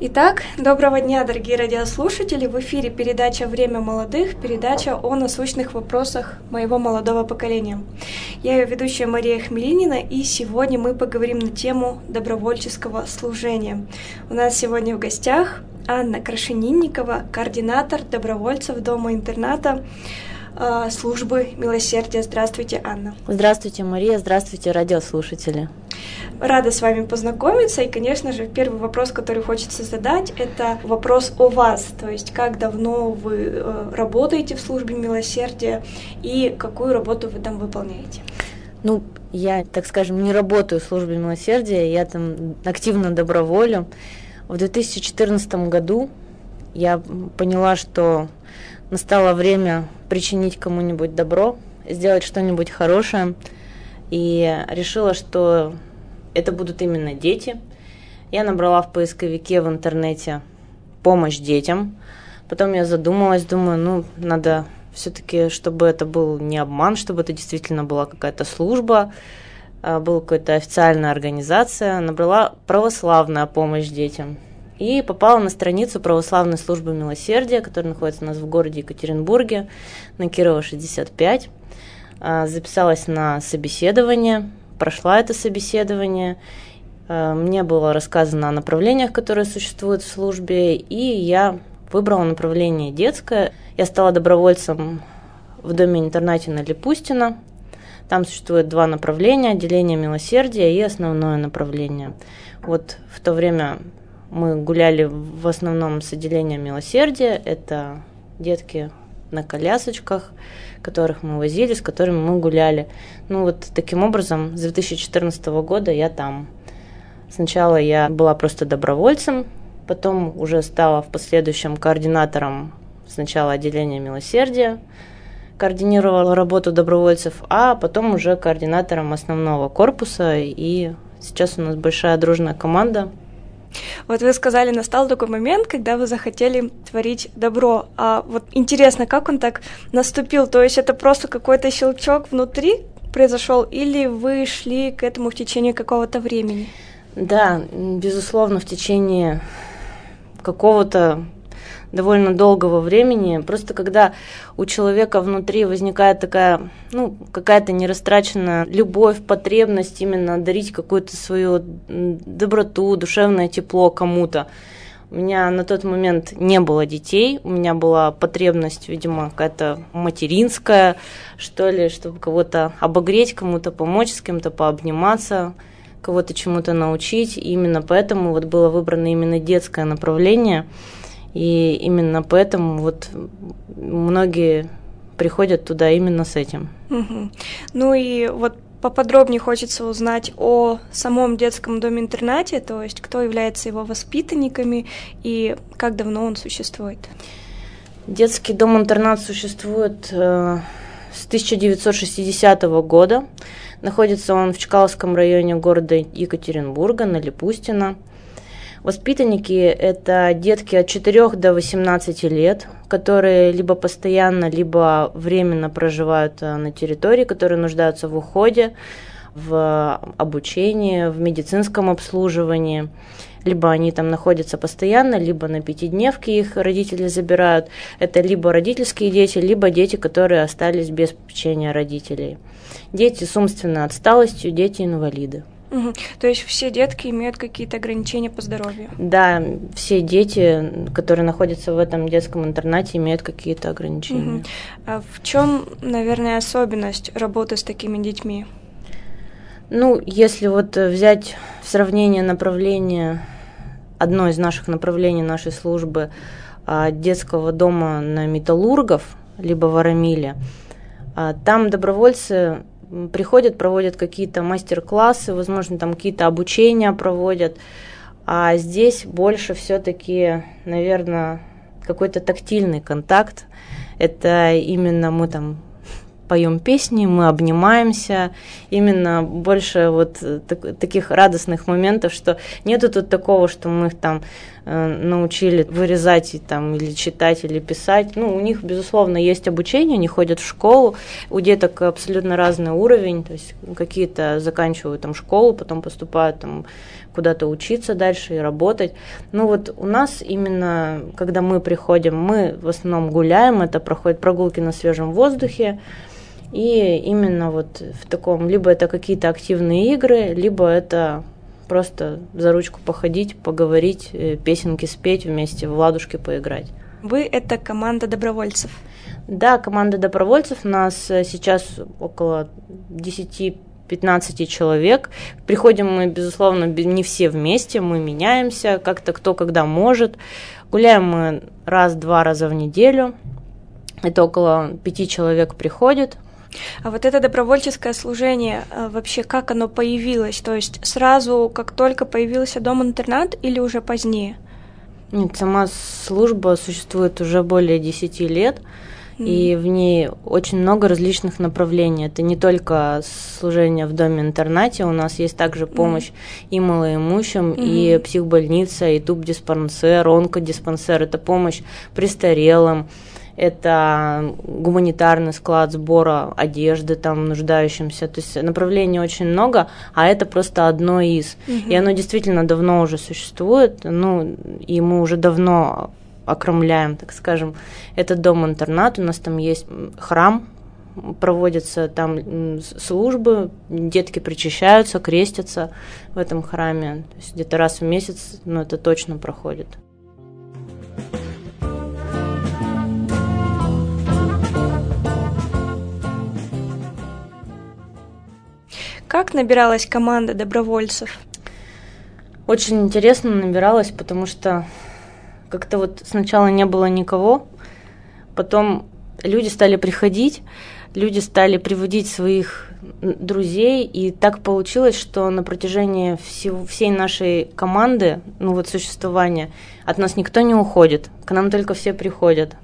Итак, доброго дня, дорогие радиослушатели! В эфире передача «Время молодых», передача о насущных вопросах моего молодого поколения. Я ее ведущая Мария Хмелинина, и сегодня мы поговорим на тему добровольческого служения. У нас сегодня в гостях Анна Крашенинникова, координатор добровольцев дома-интерната службы милосердия. Здравствуйте, Анна. Здравствуйте, Мария. Здравствуйте, радиослушатели. Рада с вами познакомиться. И, конечно же, первый вопрос, который хочется задать, это вопрос о вас. То есть, как давно вы работаете в службе милосердия и какую работу вы там выполняете? Я, так скажем, не работаю в службе милосердия, я там активно доброволю. В 2014 году я поняла, что настало время причинить кому-нибудь добро, сделать что-нибудь хорошее, и решила, что это будут именно дети. Я набрала в поисковике в интернете «помощь детям». Потом я задумалась, думаю, надо все-таки, чтобы это был не обман, чтобы это действительно была какая-то служба, была какая-то официальная организация. Набрала «православная помощь детям». И попала на страницу православной службы милосердия, которая находится у нас в городе Екатеринбурге, на Кирова, 65. Записалась на собеседование, прошла это собеседование. Мне было рассказано о направлениях, которые существуют в службе, и я выбрала направление детское. Я стала добровольцем в доме-интернате на Липустино. Там существует два направления: отделение милосердия и основное направление. Вот в то время мы гуляли в основном с отделением милосердия. Это детки на колясочках, которых мы возили, с которыми мы гуляли. Таким образом, с 2014 года я там. Сначала я была просто добровольцем, потом уже стала в последующем координатором сначала отделения милосердия, координировала работу добровольцев, а потом уже координатором основного корпуса, и сейчас у нас большая дружная команда. Вот вы сказали, настал такой момент, когда вы захотели творить добро. А вот интересно, как он так наступил? То есть это просто какой-то щелчок внутри произошел, или вы шли к этому в течение какого-то времени? Да, безусловно, в течение какого-то довольно долгого времени. Просто когда у человека внутри возникает такая, какая-то нерастраченная любовь, потребность именно дарить какую-то свою доброту, душевное тепло кому-то. У меня на тот момент не было детей, у меня была потребность, видимо, какая-то материнская, что ли, чтобы кого-то обогреть, кому-то помочь, с кем-то пообниматься, кого-то чему-то научить. И именно поэтому было выбрано именно детское направление. И именно поэтому многие приходят туда именно с этим. Угу. Поподробнее хочется узнать о самом детском доме-интернате, то есть кто является его воспитанниками и как давно он существует. Детский дом-интернат существует с 1960 года. Находится он в Чкаловском районе города Екатеринбурга, на Липустино. Воспитанники – это детки от 4 до 18 лет, которые либо постоянно, либо временно проживают на территории, которые нуждаются в уходе, в обучении, в медицинском обслуживании. Либо они там находятся постоянно, либо на пятидневке их родители забирают. Это либо родительские дети, либо дети, которые остались без попечения родителей. Дети с умственной отсталостью, дети-инвалиды. Угу. То есть все детки имеют какие-то ограничения по здоровью? Да, все дети, которые находятся в этом детском интернате, имеют какие-то ограничения. Угу. А в чем, наверное, особенность работы с такими детьми? Если взять в сравнение направление, одно из наших направлений нашей службы, детского дома на Металлургов, либо в Арамиле, там добровольцы приходят, проводят какие-то мастер-классы, возможно, там какие-то обучения проводят, а здесь больше все-таки, наверное, какой-то тактильный контакт. Это именно мы там поем песни, мы обнимаемся, именно больше таких радостных моментов, что нету тут такого, что мы их там научили вырезать там, или читать, или писать. У них, безусловно, есть обучение, они ходят в школу, у деток абсолютно разный уровень, то есть какие-то заканчивают там школу, потом поступают там куда-то учиться дальше и работать. У нас именно, когда мы приходим, мы в основном гуляем, это проходят прогулки на свежем воздухе, и именно в таком, либо это какие-то активные игры, либо это просто за ручку походить, поговорить, песенки спеть вместе, в ладушки поиграть. Вы — это команда добровольцев? Да, команда добровольцев, у нас сейчас около 10-15 человек. Приходим мы, безусловно, не все вместе, мы меняемся, как-то кто когда может. Гуляем мы раз-два раза в неделю, это около 5 человек приходит. А вот это добровольческое служение, вообще как оно появилось? То есть сразу, как только появился дом-интернат или уже позднее? Нет, сама служба существует уже более 10 лет, и в ней очень много различных направлений. Это не только служение в доме-интернате, у нас есть также помощь и малоимущим, и психбольница, и тубдиспансер, онкодиспансер, это помощь престарелым. Это гуманитарный склад сбора одежды там нуждающимся. То есть направлений очень много, а это просто одно из. И оно действительно давно уже существует, и мы уже давно окромляем, так скажем, этот дом-интернат. У нас там есть храм, проводятся там службы, детки причащаются, крестятся в этом храме. То есть где-то раз в месяц, это точно проходит. Как набиралась команда добровольцев? Очень интересно набиралась, потому что как-то сначала не было никого, потом люди стали приходить, люди стали приводить своих друзей, и так получилось, что на протяжении всей нашей команды, существования, от нас никто не уходит, к нам только все приходят.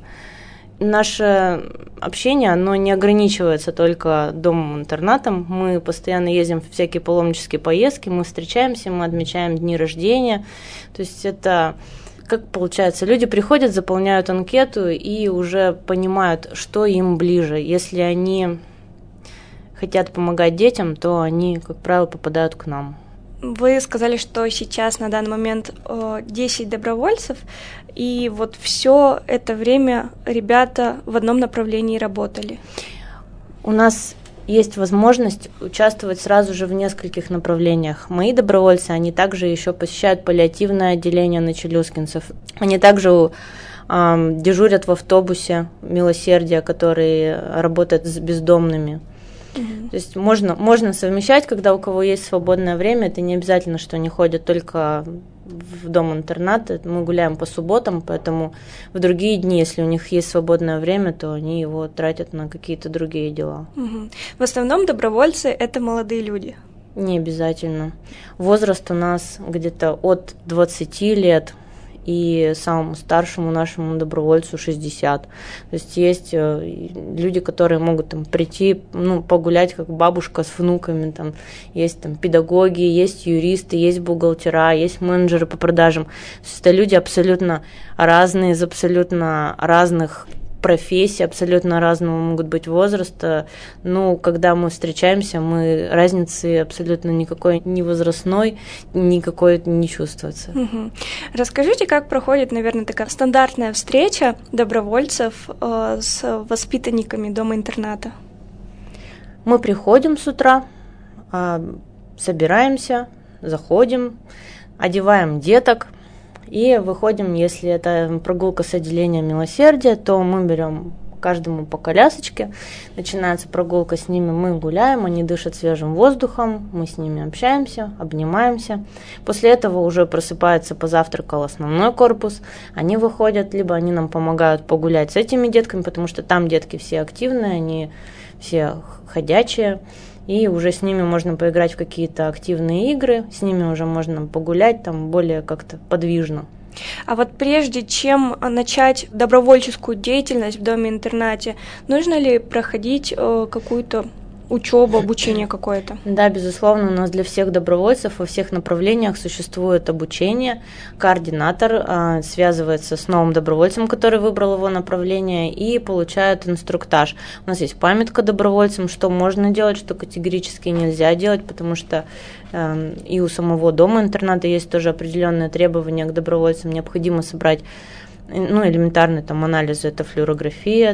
Наше общение, оно не ограничивается только домом-интернатом. Мы постоянно ездим в всякие паломнические поездки, мы встречаемся, мы отмечаем дни рождения. То есть это, как получается, люди приходят, заполняют анкету и уже понимают, что им ближе. Если они хотят помогать детям, то они, как правило, попадают к нам. Вы сказали, что сейчас на данный момент 10 добровольцев, и все это время ребята в одном направлении работали. У нас есть возможность участвовать сразу же в нескольких направлениях. Мои добровольцы, они также еще посещают паллиативное отделение на Челюскинцев. Они также дежурят в автобусе «Милосердие», который работает с бездомными. То есть можно совмещать, когда у кого есть свободное время. Это не обязательно, что они ходят только в дом-интернат. Мы гуляем по субботам, поэтому в другие дни, если у них есть свободное время, то они его тратят на какие-то другие дела. В основном добровольцы — это молодые люди? Не обязательно. Возраст у нас где-то от 20 лет, и самому старшему нашему добровольцу 60. То есть люди, которые могут прийти, погулять как бабушка с внуками. Есть педагоги, есть юристы, есть бухгалтера, есть менеджеры по продажам. То есть это люди абсолютно разные, из абсолютно разных профессий, абсолютно разного могут быть возраста. Когда мы встречаемся, разницы абсолютно никакой ни возрастной, никакой не чувствуется. Расскажите, как проходит, наверное, такая стандартная встреча добровольцев с воспитанниками дома-интерната? Мы приходим с утра, собираемся, заходим, одеваем деток, и выходим, если это прогулка с отделения милосердия, то мы берем каждому по колясочке, начинается прогулка с ними, мы гуляем, они дышат свежим воздухом, мы с ними общаемся, обнимаемся. После этого уже просыпается, позавтракал основной корпус, они выходят, либо они нам помогают погулять с этими детками, потому что там детки все активные, они все ходячие. И уже с ними можно поиграть в какие-то активные игры, с ними уже можно погулять, более как-то подвижно. А прежде чем начать добровольческую деятельность в доме-интернате, нужно ли проходить какую-то учеба, обучение какое-то? Да, безусловно, у нас для всех добровольцев во всех направлениях существует обучение. Координатор связывается с новым добровольцем, который выбрал его направление, и получает инструктаж. У нас есть памятка добровольцам, что можно делать, что категорически нельзя делать, потому что и у самого дома-интерната есть тоже определенные требования к добровольцам. Необходимо собрать элементарные анализы, это флюорография,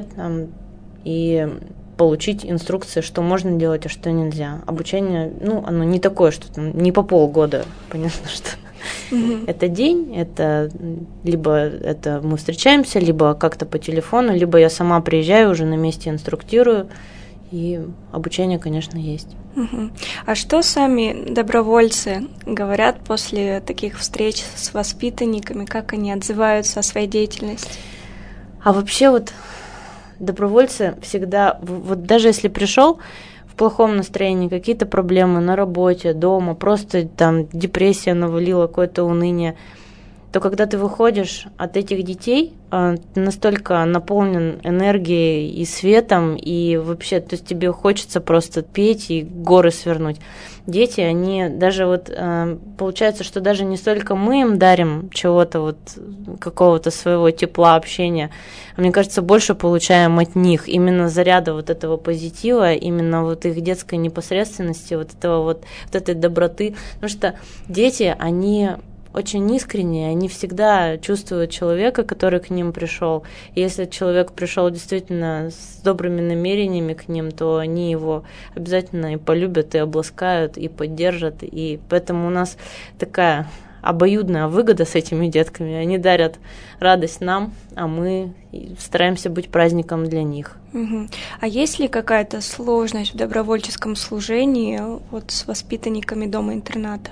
и получить инструкции, что можно делать, а что нельзя. Обучение, оно не такое, что не по полгода, понятно, что это день, это либо это мы встречаемся, либо как-то по телефону, либо я сама приезжаю, уже на месте инструктирую, и обучение, конечно, есть. А что сами добровольцы говорят после таких встреч с воспитанниками, как они отзываются о своей деятельности? А вообще добровольцы всегда, даже если пришел в плохом настроении, какие-то проблемы на работе, дома, просто депрессия навалила, какое-то уныние, то когда ты выходишь от этих детей, ты настолько наполнен энергией и светом, и вообще, то есть тебе хочется просто петь и горы свернуть. Дети, они даже получается, что даже не столько мы им дарим чего-то, какого-то своего тепла, общения, а мне кажется, больше получаем от них, именно заряда этого позитива, именно их детской непосредственности, этой доброты, потому что дети, они очень искренние, они всегда чувствуют человека, который к ним пришел. И если человек пришел действительно с добрыми намерениями к ним, то они его обязательно и полюбят, и обласкают, и поддержат. И поэтому у нас такая обоюдная выгода с этими детками. Они дарят радость нам, а мы стараемся быть праздником для них. А есть ли какая-то сложность в добровольческом служении с воспитанниками дома-интерната?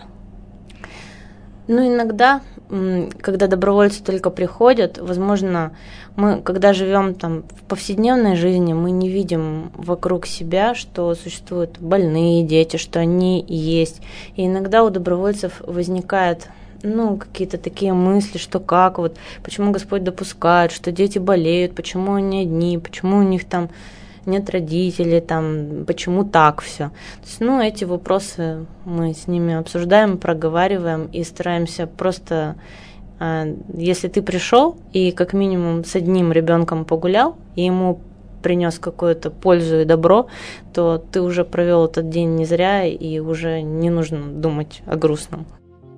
Иногда, когда добровольцы только приходят, возможно, мы, когда живем в повседневной жизни, мы не видим вокруг себя, что существуют больные дети, что они есть. И иногда у добровольцев возникает какие-то такие мысли, что почему Господь допускает, что дети болеют, почему они одни, почему у них нет родителей, почему так все. То есть, эти вопросы мы с ними обсуждаем, проговариваем и стараемся просто, если ты пришел и как минимум с одним ребенком погулял, и ему принес какую-то пользу и добро, то ты уже провел этот день не зря, и уже не нужно думать о грустном.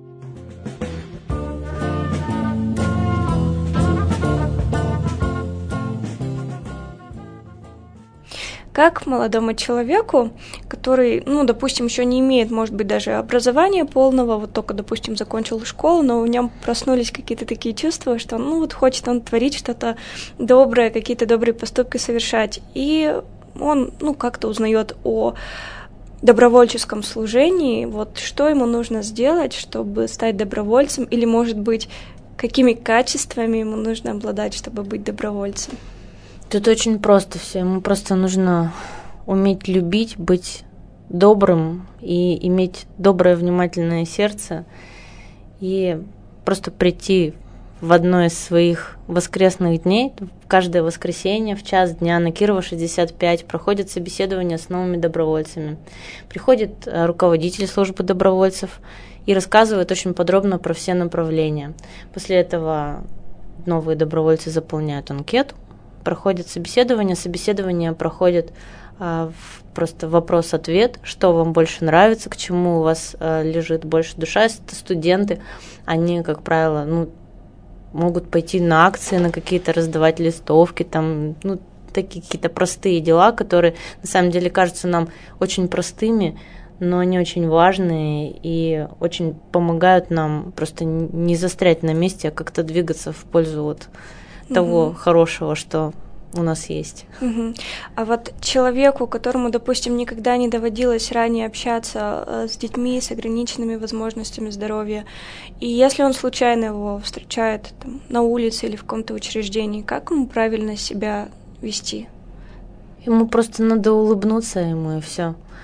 Как молодому человеку, который, допустим, еще не имеет, может быть, даже образования полного, только, допустим, закончил школу, но в нем проснулись какие-то такие чувства, что хочет он творить что-то доброе, какие-то добрые поступки совершать, и он, как-то узнает о добровольческом служении, что ему нужно сделать, чтобы стать добровольцем, или, может быть, какими качествами ему нужно обладать, чтобы быть добровольцем? Тут очень просто все. Ему просто нужно уметь любить, быть добрым и иметь доброе, внимательное сердце, и просто прийти в одно из своих воскресных дней, каждое воскресенье в час дня на Кирова 65 проходит собеседование с новыми добровольцами. Приходит руководитель службы добровольцев и рассказывает очень подробно про все направления. После этого новые добровольцы заполняют анкету, проходит собеседование проходит просто вопрос-ответ, что вам больше нравится, к чему у вас лежит больше душа. Если это студенты, они, как правило, могут пойти на акции, на какие-то раздавать листовки, такие какие-то простые дела, которые на самом деле кажутся нам очень простыми, но они очень важные и очень помогают нам просто не застрять на месте, а как-то двигаться в пользу того хорошего, что у нас есть. А человеку, которому, допустим, никогда не доводилось ранее общаться с детьми с ограниченными возможностями здоровья, и если он случайно его встречает на улице или в каком-то учреждении, как ему правильно себя вести? Ему просто надо улыбнуться ему, и все.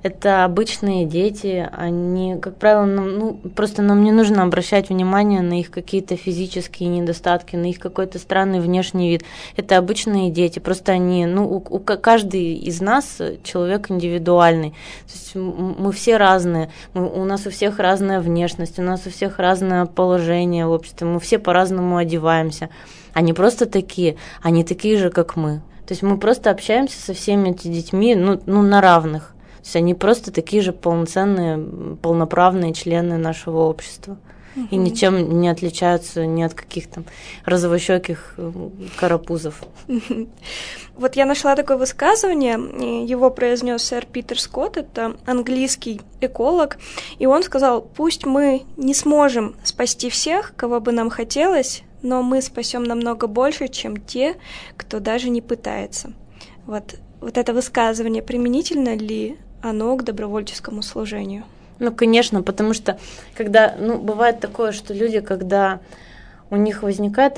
Это обычные дети, они, как правило, просто нам не нужно обращать внимание на их какие-то физические недостатки, на их какой-то странный внешний вид. Это обычные дети, просто они, каждый из нас человек индивидуальный. То есть мы все разные, у нас у всех разная внешность, у нас у всех разное положение в обществе, мы все по-разному одеваемся. Они просто такие, они такие же, как мы. То есть мы просто общаемся со всеми этими детьми, на равных. То есть они просто такие же полноценные, полноправные члены нашего общества. И ничем не отличаются ни от каких там розовощеких карапузов. Вот я нашла такое высказывание, его произнес сэр Питер Скотт, это английский эколог, и он сказал: пусть мы не сможем спасти всех, кого бы нам хотелось, но мы спасем намного больше, чем те, кто даже не пытается. Вот это высказывание, применительно ли оно к добровольческому служению? Конечно, потому что когда, бывает такое, что люди, когда у них возникает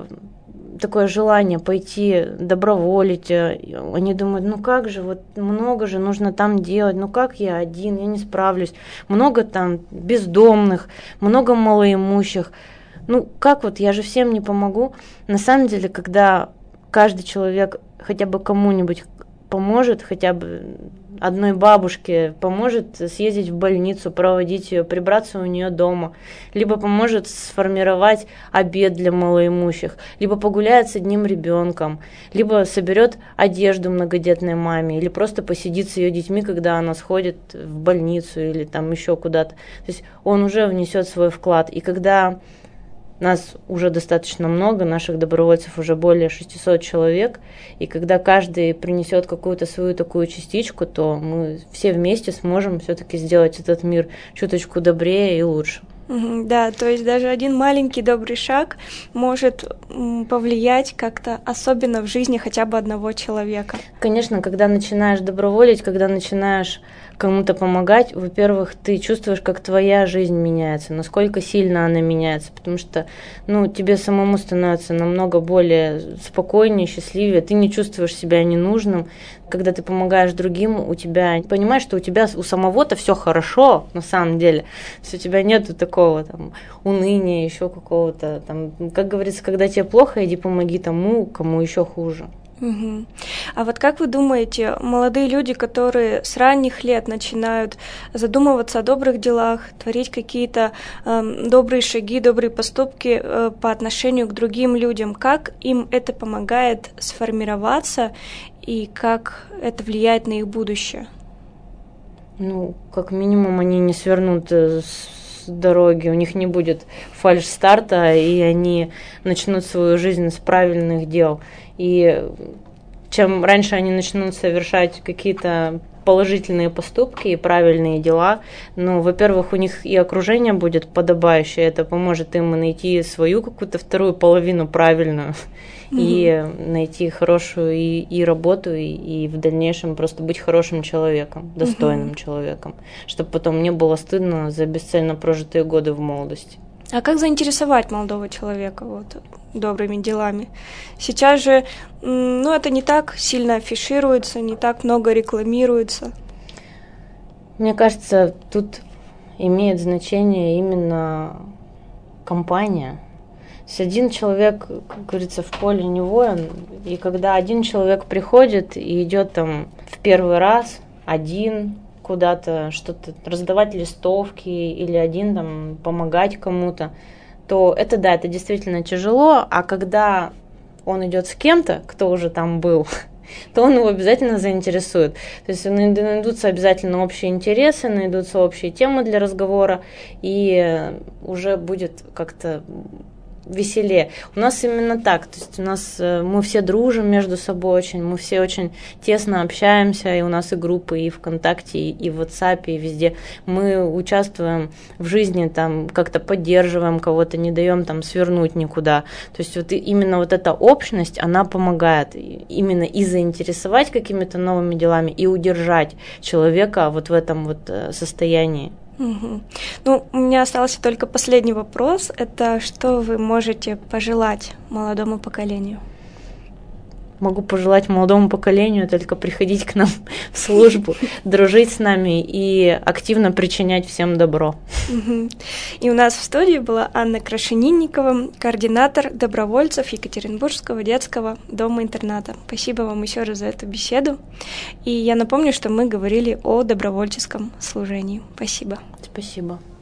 такое желание пойти доброволить, они думают, как же, вот много же нужно там делать, как я один, я не справлюсь, много там бездомных, много малоимущих, как я же всем не помогу. На самом деле, когда каждый человек хотя бы кому-нибудь поможет, хотя бы одной бабушке поможет съездить в больницу, проводить ее, прибраться у нее дома, либо поможет сформировать обед для малоимущих, либо погуляет с одним ребенком, либо соберет одежду многодетной маме, или просто посидит с ее детьми, когда она сходит в больницу или там еще куда-то. То есть он уже внесет свой вклад. И когда нас уже достаточно много, наших добровольцев уже более 600 человек, и когда каждый принесет какую-то свою такую частичку, то мы все вместе сможем все-таки сделать этот мир чуточку добрее и лучше. Да, то есть даже один маленький добрый шаг может повлиять как-то особенно в жизни хотя бы одного человека. Конечно, когда начинаешь доброволить, когда начинаешь кому-то помогать, во-первых, ты чувствуешь, как твоя жизнь меняется, насколько сильно она меняется, потому что, тебе самому становится намного более спокойнее, счастливее, ты не чувствуешь себя ненужным. Когда ты помогаешь другим, понимаешь, что у тебя у самого-то все хорошо, на самом деле, то есть у тебя нету такого там уныния, еще какого-то там, как говорится, когда тебе плохо, иди помоги тому, кому еще хуже. А вот как вы думаете, молодые люди, которые с ранних лет начинают задумываться о добрых делах, творить какие-то добрые шаги, добрые поступки по отношению к другим людям, как им это помогает сформироваться и как это влияет на их будущее? Как минимум, они не свернут с дороги, у них не будет фальш-старта, и они начнут свою жизнь с правильных дел. И чем раньше они начнут совершать какие-то положительные поступки и правильные дела, во-первых, у них и окружение будет подобающее, это поможет им найти свою какую-то вторую половину правильную, и найти хорошую и работу, и в дальнейшем просто быть хорошим человеком, достойным человеком, чтобы потом не было стыдно за бесцельно прожитые годы в молодости. А как заинтересовать молодого человека добрыми делами? Сейчас же, это не так сильно афишируется, не так много рекламируется. Мне кажется, тут имеет значение именно компания. То есть один человек, как говорится, в поле не воин, и когда один человек приходит и идет там в первый раз один куда-то что-то раздавать листовки или один там помогать кому-то, то это действительно тяжело, а когда он идет с кем-то, кто уже там был, то он его обязательно заинтересует. То есть найдутся обязательно общие интересы, найдутся общие темы для разговора, и уже будет как-то веселее. У нас именно так, то есть у нас мы все дружим между собой очень, мы все очень тесно общаемся, и у нас и группы, и ВКонтакте, и в WhatsApp, и везде. Мы участвуем в жизни, там как-то поддерживаем кого-то, не даем там свернуть никуда. То есть именно эта общность, она помогает именно и заинтересовать какими-то новыми делами, и удержать человека в этом состоянии. У меня остался только последний вопрос. Это что вы можете пожелать молодому поколению? могу пожелать молодому поколению только приходить к нам в службу, дружить с нами и активно причинять всем добро. И у нас в студии была Анна Крашенинникова, координатор добровольцев Екатеринбургского детского дома-интерната. Спасибо вам еще раз за эту беседу. И я напомню, что мы говорили о добровольческом служении. Спасибо. Спасибо.